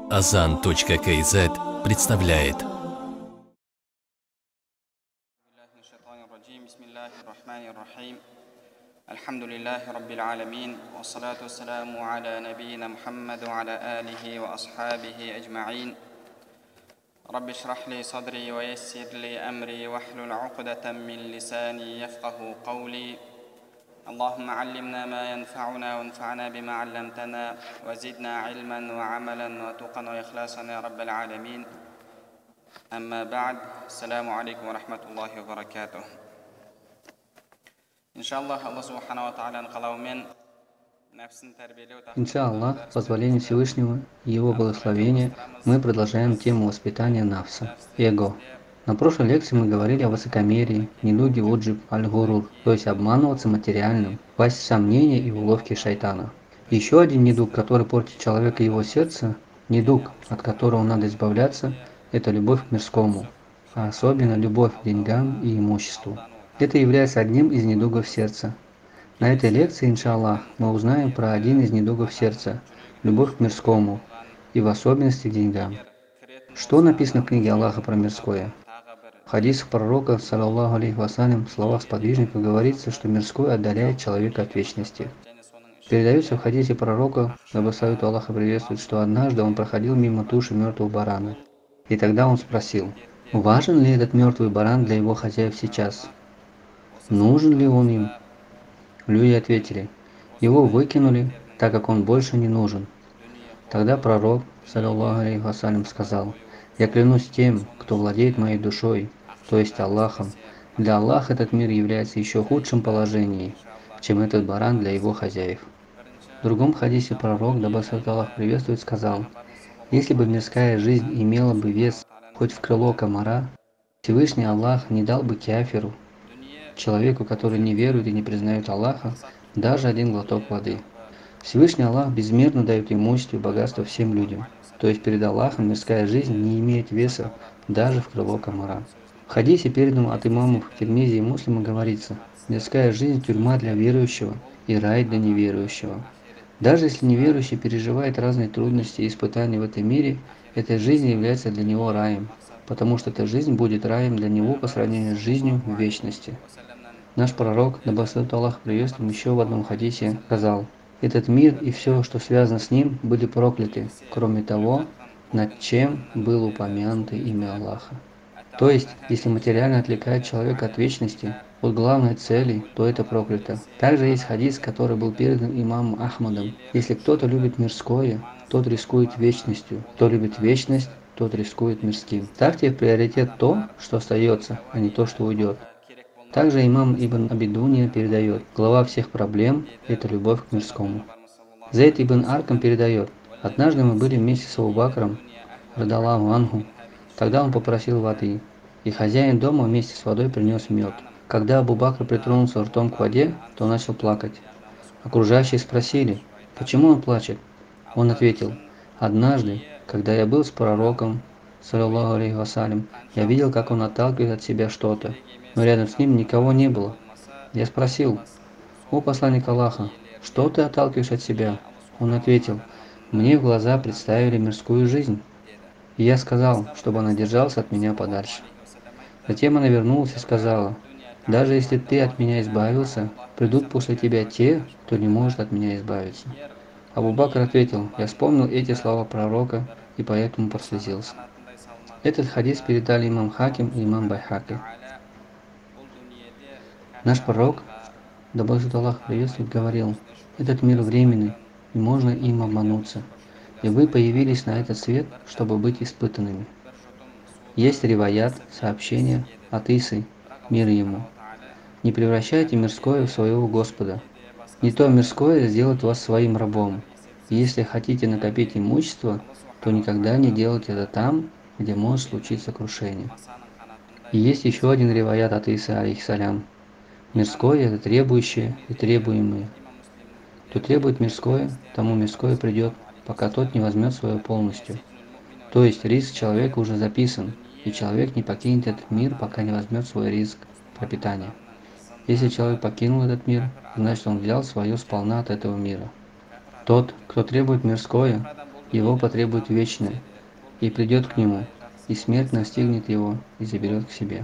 Azan.kz представляет. Альхамдулиллахи Раббил Аламин, вассалату вассаламу аля набийина Мухаммаду ва аля алихи ва асхабихи аджмаин. Рабби шрах ли садри ва яссир ли амри вахлул уқдатам мин лисани яфқаху қаули. اللهم علمنا ما ينفعنا وانفعنا بما علمتنا وزدنا علما وعملا وتقا وإخلاصا يا رب العالمين. أما بعد، السلام عليكم ورحمة الله وبركاته. Иншаллах, Аллах Субхану ва Тааля қалауымен нәпсін тәрбиелеу. Иншаллах, с позволения Всевышнего и Его благословения, мы продолжаем тему воспитания нафса, эго. На прошлой лекции мы говорили о высокомерии, недуге уджиб аль-гурур, то есть обманываться материальным, впасть в сомнения и уловки шайтана. Еще один недуг, который портит человека и его сердце, недуг, от которого надо избавляться, это любовь к мирскому, а особенно любовь к деньгам и имуществу. Это является одним из недугов сердца. На этой лекции, иншаллах, мы узнаем про один из недугов сердца – любовь к мирскому, и в особенности к деньгам. Что написано в книге Аллаха про мирское? В хадисах пророка, саллаллаху алейхи вассалям, в словах сподвижника говорится, что мирское отдаляет человека от вечности. Передается в хадисе пророка, благословен Аллаха приветствует, что однажды он проходил мимо туши мертвого барана. И тогда он спросил, важен ли этот мертвый баран для его хозяев сейчас? Нужен ли он им? Люди ответили, его выкинули, так как он больше не нужен. Тогда пророк, саллаллаху алейхи вассалям, сказал, я клянусь тем, кто владеет моей душой, то есть Аллахом. Для Аллаха этот мир является еще худшим положением, чем этот баран для его хозяев. В другом хадисе пророк, да благословен Аллах приветствует, сказал, если бы мирская жизнь имела бы вес хоть в крыло комара, Всевышний Аллах не дал бы кафиру, человеку, который не верует и не признает Аллаха, даже один глоток воды. Всевышний Аллах безмерно дает имущество и богатство всем людям, то есть перед Аллахом мирская жизнь не имеет веса даже в крыло комара. В хадисе, переданном от имамов Тирмизи и Муслима, говорится, мирская жизнь – тюрьма для верующего и рай для неверующего. Даже если неверующий переживает разные трудности и испытания в этом мире, эта жизнь является для него раем, потому что эта жизнь будет раем для него по сравнению с жизнью в вечности. Наш пророк, да благословен Аллах приветствуем, еще в одном хадисе сказал, этот мир и все, что связано с ним, были прокляты, кроме того, над чем было упомянуто имя Аллаха. То есть, если материально отвлекает человека от вечности, от главной цели, то это проклято. Также есть хадис, который был передан имамом Ахмадом. Если кто-то любит мирское, тот рискует вечностью. Кто любит вечность, тот рискует мирским. Ставьте в приоритет то, что остается, а не то, что уйдет. Также имам Ибн Абидуния передает, глава всех проблем – это любовь к мирскому. Зейд Ибн Аркам передает, однажды мы были вместе с Абу Бакром, радаллаху анху, тогда он попросил воды, и хозяин дома вместе с водой принес мед. Когда Абу Бакр притронулся ртом к воде, то начал плакать. Окружающие спросили, почему он плачет? Он ответил, однажды, когда я был с пророком, саллаллаху алейхи вассалям, я видел, как он отталкивает от себя что-то, но рядом с ним никого не было. Я спросил, о посланник Аллаха, что ты отталкиваешь от себя? Он ответил, мне в глаза представили мирскую жизнь. И я сказал, чтобы она держалась от меня подальше. Затем она вернулась и сказала, даже если ты от меня избавился, придут после тебя те, кто не может от меня избавиться. Абу Бакр ответил, я вспомнил эти слова пророка и поэтому прослезился. Этот хадис передали имам Хаким и имам Байхаки. Наш пророк, да благословен Аллах приветствует, говорил, этот мир временный, и можно им обмануться. И вы появились на этот свет, чтобы быть испытанными. Есть риваят, сообщение от Исы, мир ему. Не превращайте мирское в своего Господа. Не то мирское сделает вас своим рабом. И если хотите накопить имущество, то никогда не делайте это там, где может случиться крушение. И есть еще один риваят от Исы, алейхиссалям. Мирское – это требующее и требуемое. Кто требует мирское, тому мирское придет, пока тот не возьмет свое полностью. То есть риск человека уже записан, и человек не покинет этот мир, пока не возьмет свой риск пропитания. Если человек покинул этот мир, значит он взял свое сполна от этого мира. Тот, кто требует мирское, его потребует вечное, и придет к нему, и смерть настигнет его и заберет к себе.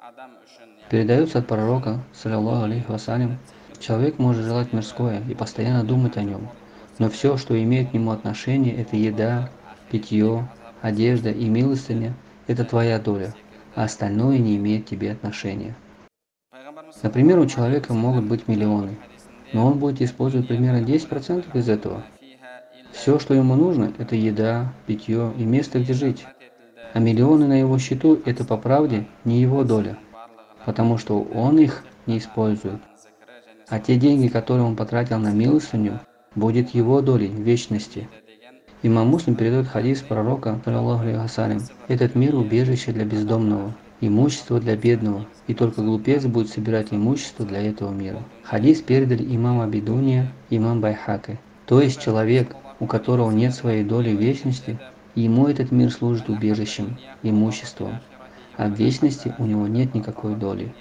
Передается от пророка, саллаллаху алейхи вассалям, человек может желать мирское и постоянно думать о нем, но все, что имеет к нему отношение, это еда, питье, одежда и милостыня, это твоя доля, а остальное не имеет к тебе отношения. Например, у человека могут быть миллионы, но он будет использовать примерно 10% из этого. Все, что ему нужно, это еда, питье и место, где жить. А миллионы на его счету – это по правде не его доля, потому что он их не использует. А те деньги, которые он потратил на милостыню, будет его долей в вечности. Имам Муслим передает хадис пророка, саллаллаху алейхи вассалям: «Этот мир – убежище для бездомного, имущество для бедного, и только глупец будет собирать имущество для этого мира». Хадис передали имам Абидуния, имам Байхаки. То есть человек, у которого нет своей доли в вечности, ему этот мир служит убежищем, имуществом, а в вечности у него нет никакой доли.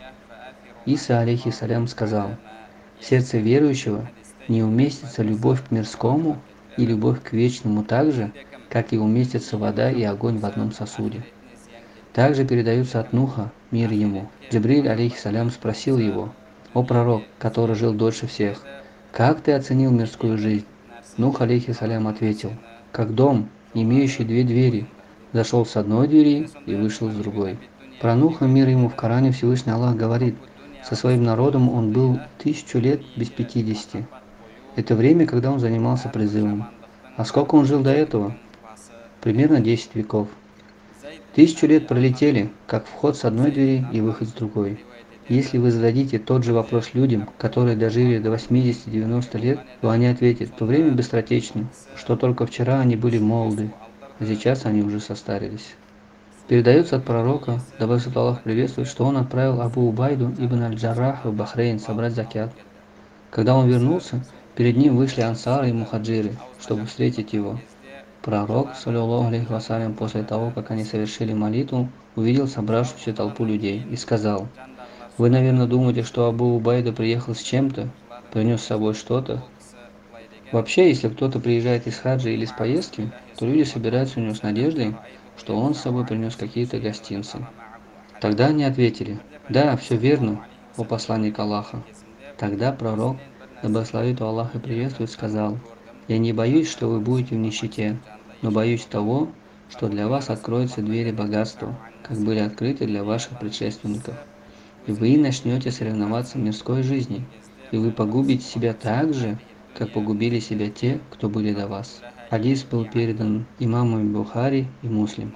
Иса алейхиссалям сказал: «В сердце верующего не уместится любовь к мирскому и любовь к вечному так же, как и уместятся вода и огонь в одном сосуде». Также передается от Нуха, мир ему. Джибриль алейхиссалям спросил его: «О пророк, который жил дольше всех, как ты оценил мирскую жизнь?» Нух алейхиссалям ответил: «Как дом, имеющий две двери, зашел с одной двери и вышел с другой». Про Нуха, мир ему, в Коране Всевышний Аллах говорит: «Со своим народом он был 1000 лет без 50. Это время, когда он занимался призывом. А сколько он жил до этого? Примерно 10 веков. 1000 лет пролетели, как вход с одной двери и выход с другой. Если вы зададите тот же вопрос людям, которые дожили до 80-90 лет, то они ответят: то время быстротечно, что только вчера они были молоды, а сейчас они уже состарились». Передается от пророка, да благословит Аллах приветствует, что он отправил Абу Убайду ибн аль-Джаррах в Бахрейн собрать закят. Когда он вернулся, перед ним вышли ансары и мухаджиры, чтобы встретить его. Пророк, саллаллаху алейхи вассалям, после того, как они совершили молитву, увидел собравшуюся толпу людей и сказал: «Вы, наверное, думаете, что Абу Убайда приехал с чем-то, принес с собой что-то? Вообще, если кто-то приезжает из хаджа или с поездки, то люди собираются у него с надеждой, что он с собой принес какие-то гостинцы». Тогда они ответили: «Да, все верно, о посланник Аллаха». Тогда пророк, да благословит Аллах и приветствует, сказал: «Я не боюсь, что вы будете в нищете, но боюсь того, что для вас откроются двери богатства, как были открыты для ваших предшественников. И вы начнете соревноваться в мирской жизни, и вы погубите себя так же, как погубили себя те, кто были до вас». Хадис был передан имамами Бухари и Муслим.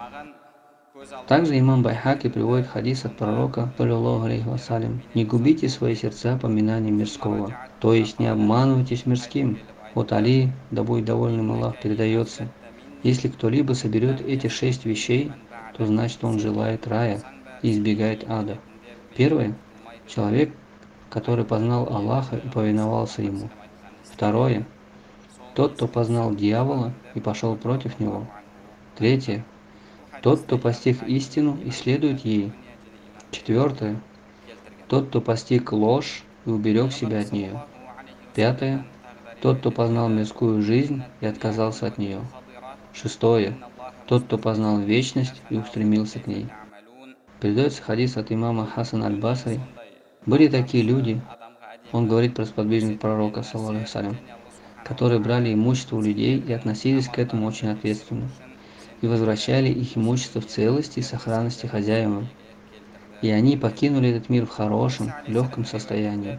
Также имам Байхаки приводит хадис от пророка, саллаллаху алейхи вассалям: «Не губите свои сердца поминанием мирского, то есть не обманывайтесь мирским». От Али, да будет довольным Аллах, передается: «Если кто-либо соберет эти 6 вещей, то значит он желает рая и избегает ада». Первое – человек, который познал Аллаха и повиновался ему. Второе – тот, кто познал дьявола и пошел против него. Третье – тот, кто постиг истину и следует ей. Четвертое – тот, кто постиг ложь и уберег себя от нее. Пятое – тот, кто познал мирскую жизнь и отказался от нее. Шестое – тот, кто познал вечность и устремился к ней. Передается хадис от имама Хасан аль-Басри. Были такие люди, он говорит про сподвижников пророка, саллаллаху алейхи вассалям, которые брали имущество у людей и относились к этому очень ответственно, и возвращали их имущество в целости и сохранности хозяевам. И они покинули этот мир в хорошем, легком состоянии.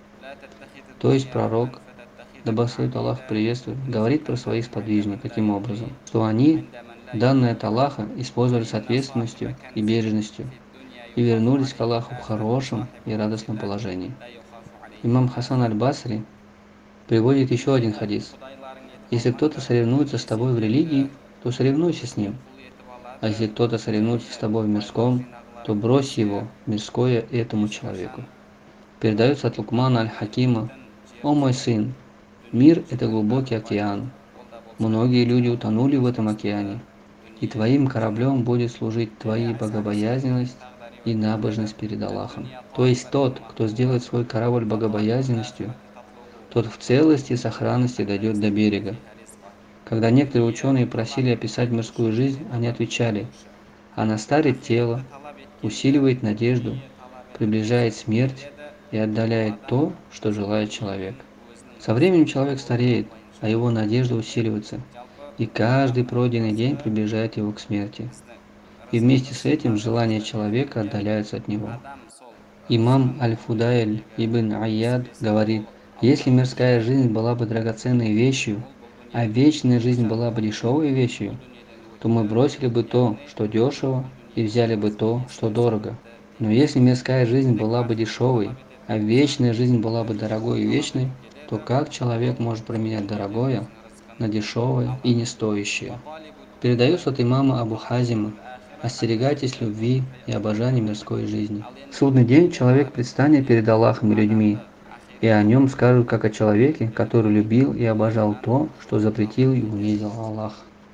То есть пророк, да благословит Аллах приветствует, говорит про своих сподвижников таким образом, что они, данные от Аллаха, использовали с ответственностью и бережностью и вернулись к Аллаху в хорошем и радостном положении. Имам Хасан аль-Басри приводит еще один хадис: «Если кто-то соревнуется с тобой в религии, то соревнуйся с ним. А если кто-то соревнуется с тобой в мирском, то брось его, мирское, этому человеку». Передается от Лукмана аль-Хакима: «О мой сын, мир – это глубокий океан. Многие люди утонули в этом океане, и твоим кораблем будет служить твоя богобоязненность и набожность перед Аллахом». То есть тот, кто сделает свой корабль богобоязненностью, тот в целости и сохранности дойдет до берега. Когда некоторые ученые просили описать мирскую жизнь, они отвечали: она старит тело, усиливает надежду, приближает смерть и отдаляет то, что желает человек. Со временем человек стареет, а его надежда усиливается, и каждый пройденный день приближает его к смерти. И вместе с этим желания человека отдаляются от него. Имам Аль-Фудайль ибн Айяд говорит: если мирская жизнь была бы драгоценной вещью, а вечная жизнь была бы дешевой вещью, то мы бросили бы то, что дешево, и взяли бы то, что дорого. Но если мирская жизнь была бы дешевой, а вечная жизнь была бы дорогой и вечной, то как человек может променять дорогое на дешевое и не стоящее? Передается от имама Абу Хазима: остерегайтесь любви и обожания мирской жизни. В судный день человек предстанет перед Аллахом и людьми, и о нем скажут как о человеке, который любил и обожал то, что запретил и унизил Аллах.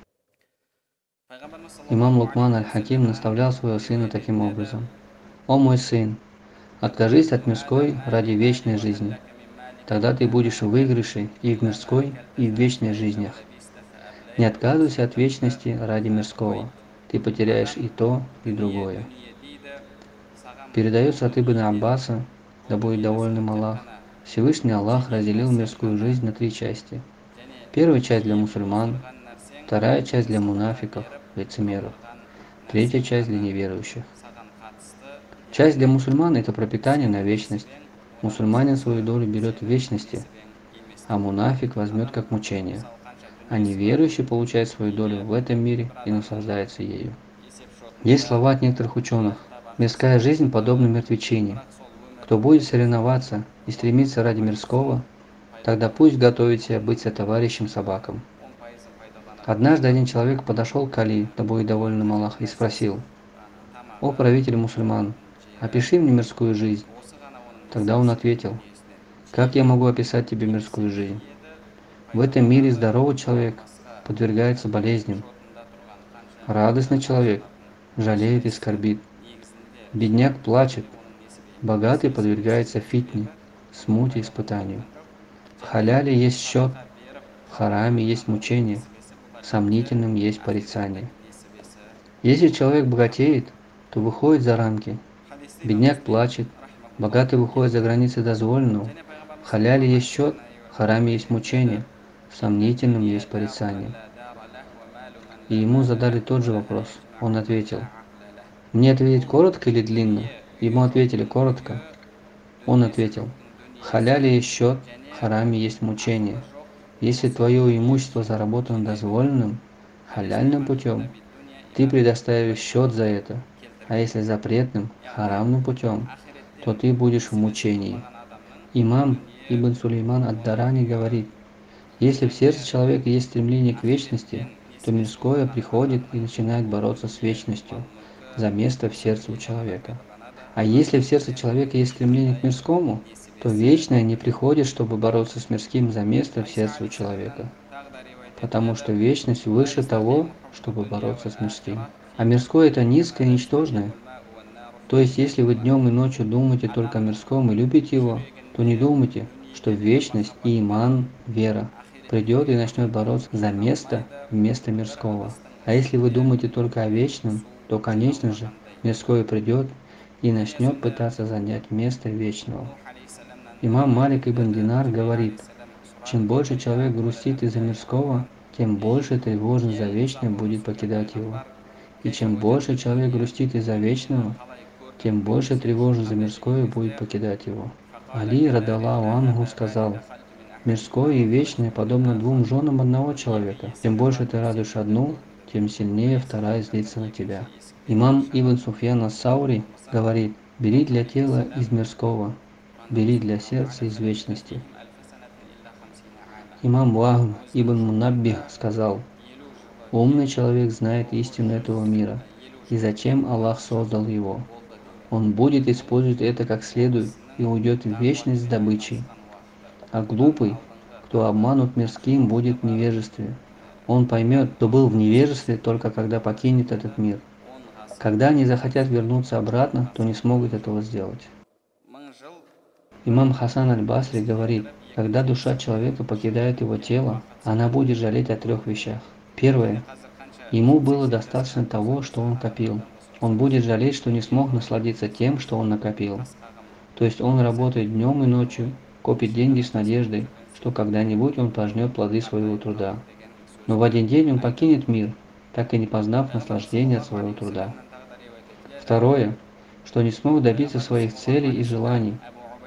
Имам Лукман Аль-Хаким наставлял своего сына таким образом: «О мой сын, откажись от мирской ради вечной жизни. Тогда ты будешь в выигрыше и в мирской, и в вечной жизнях. Не отказывайся от вечности ради мирского. Ты потеряешь и то, и другое». Передается от Ибн Аббаса, да будет доволен Аллах: Всевышний Аллах разделил мирскую жизнь на 3 части. Первая часть для мусульман, вторая часть для мунафиков, лицемеров, третья часть для неверующих. Часть для мусульман – это пропитание на вечность. Мусульманин свою долю берет в вечности, а мунафик возьмет как мучение. А неверующий получает свою долю в этом мире и наслаждается ею. Есть слова от некоторых ученых: мирская жизнь подобна мертвечине. Кто будет соревноваться и стремиться ради мирского, тогда пусть готовит себя быть сотоварищем собакам. Однажды один человек подошел к Али, да будет доволен им Аллах, и спросил: «О правитель мусульман, опиши мне мирскую жизнь». Тогда он ответил: «Как я могу описать тебе мирскую жизнь? В этом мире здоровый человек подвергается болезням. Радостный человек жалеет и скорбит. Бедняк плачет. Богатый подвергается фитне, смуте, испытанию. В халяле есть счет, в хараме есть мучение, сомнительным есть порицание. Если человек богатеет, то выходит за рамки. Бедняк плачет, богатый выходит за границы дозволенного. В халяле есть счет, в хараме есть мучение, в сомнительном есть порицание». И ему задали тот же вопрос. Он ответил: «Мне ответить коротко или длинно?» Ему ответили: «Коротко». Он ответил: «В халяле есть счет, в хараме есть мучение. Если твое имущество заработано дозволенным, халяльным путем, ты предоставишь счет за это, а если запретным, харамным путем, то ты будешь в мучении». Имам Ибн Сулейман ад-Дарани говорит: если в сердце человека есть стремление к вечности, то мирское приходит и начинает бороться с вечностью за место в сердце у человека. А если в сердце человека есть стремление к мирскому, то вечное не приходит, чтобы бороться с мирским за место в сердце у человека, потому что вечность выше того, чтобы бороться с мирским. А мирское – это низкое и ничтожное. То есть, если вы днем и ночью думаете только о мирском и любите его, то не думайте, что вечность и иман, вера, придет и начнет бороться за место вместо мирского. А если вы думаете только о вечном, то, конечно же, мирское придет и начнет пытаться занять место вечного. Имам Малик ибн Динар говорит: чем больше человек грустит из-за мирского, тем больше тревожен за вечное будет покидать его. И чем больше человек грустит из-за вечного, тем больше тревожен за мирское будет покидать его. Али радаллаху анху сказал: мирское и вечное подобно 2 женам одного человека. Чем больше ты радуешь одну, тем сильнее вторая злится на тебя. Имам Ибн Суфьян ас-Саури говорит: бери для тела из мирского, бери для сердца из вечности. Имам Вахб ибн Мунаббих сказал: умный человек знает истину этого мира и зачем Аллах создал его. Он будет использовать это как следует и уйдет в вечность с добычей. А глупый, кто обманут мирским, будет в невежестве. Он поймет, что был в невежестве только когда покинет этот мир. Когда они захотят вернуться обратно, то не смогут этого сделать. Имам Хасан аль-Басри говорит: Когда душа человека покидает его тело, она будет жалеть о 3 вещах. Первое. Ему было достаточно того, что он копил. Он будет жалеть, что не смог насладиться тем, что он накопил. То есть он работает днем и ночью, копит деньги с надеждой, что когда-нибудь он пожнет плоды своего труда. Но в один день он покинет мир, так и не познав наслаждения от своего труда. Второе, что не смог добиться своих целей и желаний.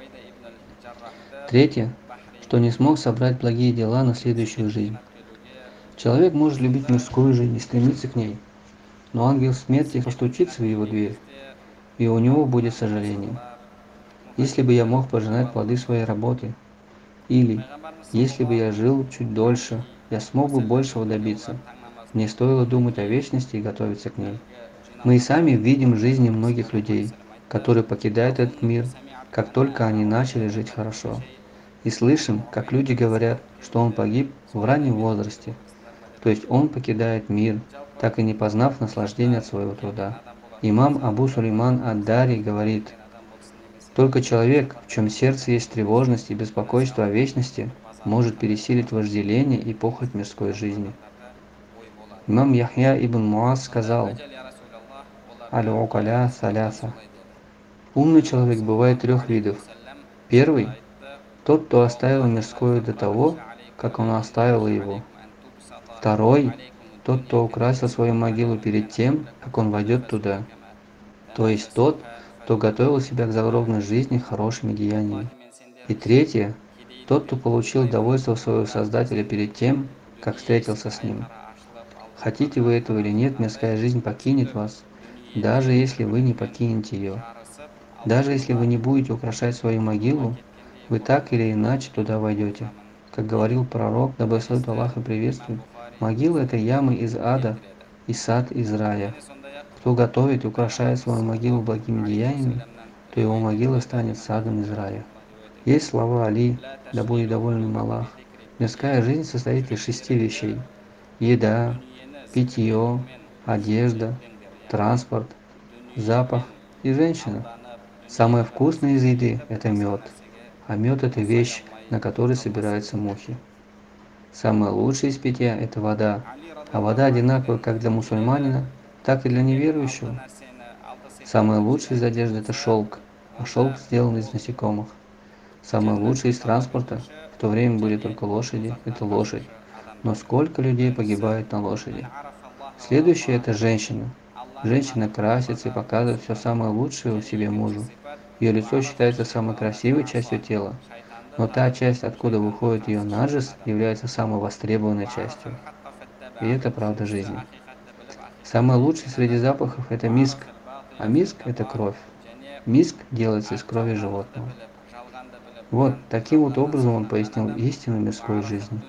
Третье, что не смог собрать благие дела на следующую жизнь. Человек может любить мирскую жизнь и стремиться к ней, но ангел смерти постучится в его дверь, и у него будет сожаление. Если бы я мог пожинать плоды своей работы, или если бы я жил чуть дольше, я смог бы большего добиться. Мне стоило думать о вечности и готовиться к ней. Мы и сами видим в жизни многих людей, которые покидают этот мир, как только они начали жить хорошо. И слышим, как люди говорят, что он погиб в раннем возрасте, то есть он покидает мир, так и не познав наслаждения от своего труда. Имам Абу Сулейман ад-Дари говорит: только человек, в чем сердце есть тревожность и беспокойство о вечности, может пересилить вожделение и похоть мирской жизни. Имам Яхья ибн Муаз сказал: «Аль-Укаля саляса». Умный человек бывает 3 видов. Первый – тот, кто оставил мирское до того, как он оставил его. Второй – тот, кто украсил свою могилу перед тем, как он войдет туда. То есть тот, кто готовил себя к загробной жизни хорошими деяниями. И третье – тот, кто получил довольство своего Создателя перед тем, как встретился с ним. Хотите вы этого или нет, мирская жизнь покинет вас, даже если вы не покинете ее. Даже если вы не будете украшать свою могилу, вы так или иначе туда войдете. Как говорил пророк, да благословит Аллах и приветствует, могила – это ямы из ада и сад из рая. Кто готовит и украшает свою могилу благими деяниями, то его могила станет садом из рая. Есть слова Али, да будет доволен им Аллах. Мирская жизнь состоит из 6 вещей: еда, питье, одежда, транспорт, запах и женщина. Самое вкусное из еды – это мед, а мед – это вещь, на которой собираются мухи. Самое лучшее из питья – это вода, а вода одинакова как для мусульманина, так и для неверующего. Самое лучшее из одежды – это шелк, а шелк сделан из насекомых. Самое лучшее из транспорта, в то время были только лошади, это лошадь. Но сколько людей погибает на лошади? Следующее – это женщина. Женщина красится и показывает все самое лучшее у себе мужу. Ее лицо считается самой красивой частью тела, но та часть, откуда выходит ее наджис, является самой востребованной частью. И это правда жизни. Самое лучшее среди запахов – это миск, а миск – это кровь. Миск делается из крови животного. Вот, таким вот образом он пояснил истину мирской жизни.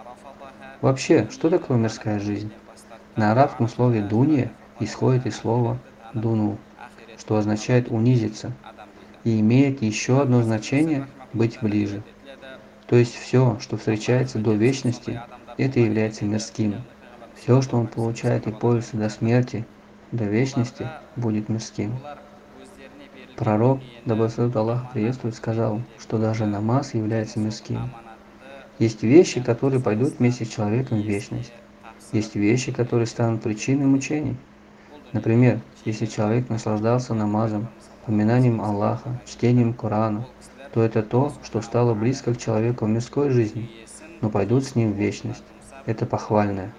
Вообще, что такое мирская жизнь? На арабском слове «дунья» исходит из слова «дуну», что означает «унизиться», и имеет еще одно значение – «быть ближе». То есть все, что встречается до вечности, это является мирским. Все, что он получает и пользуется до смерти, до вечности, будет мирским. Пророк, да благословит Аллах приветствует, сказал, что даже намаз является мирским. Есть вещи, которые пойдут вместе с человеком в вечность. Есть вещи, которые станут причиной мучений. Например, если человек наслаждался намазом, поминанием Аллаха, чтением Корана, то это то, что стало близко к человеку в мирской жизни, но пойдут с ним в вечность. Это похвальное.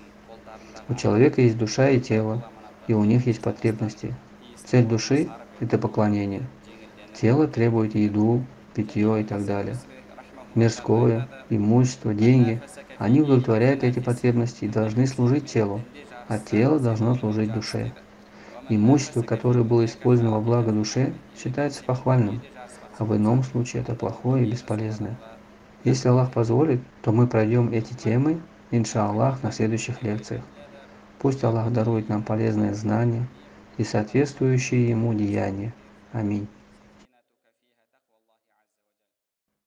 У человека есть душа и тело, и у них есть потребности. Цель души – это поклонение. Тело требует еду, питье и так далее. Мирское, имущество, деньги – они удовлетворяют эти потребности и должны служить телу, а тело должно служить душе. Имущество, которое было использовано во благо душе, считается похвальным, а в ином случае это плохое и бесполезное. Если Аллах позволит, то мы пройдем эти темы, иншаллах, на следующих лекциях. Пусть Аллах дарует нам полезное знание и соответствующие ему деяния. Аминь.